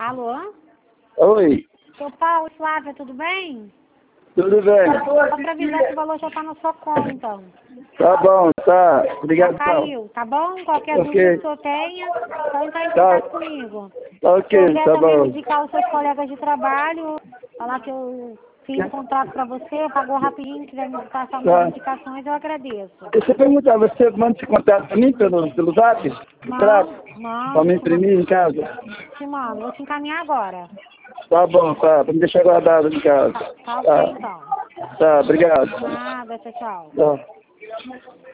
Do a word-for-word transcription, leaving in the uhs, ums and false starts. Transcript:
Alô? Oi. Seu Paulo, Flávia, tudo bem? Tudo bem? Só pra avisar que o valor já tá na sua conta. Tá bom, tá. Obrigado, Já caiu, tá bom? Qualquer Ok. dúvida que o senhor tenha, só entrar em Tá. contato comigo. Ok, Se quiser tá também bom. me indicar os seus colegas de trabalho, falar que eu fiz o contrato pra você, pagou rapidinho, quiser me passar umas Tá. indicações, eu agradeço. Deixa eu perguntar, você manda esse contato pra mim pelo, pelo zap? Contrato? Mando, Pra mando, me te mando, imprimir em casa? te mando. Vou te encaminhar agora. Tá bom, tá. Pra me deixar guardado em casa. Tá, tá ok, Tá. então. Tá, obrigado. Nada, tchau, tchau. Tá.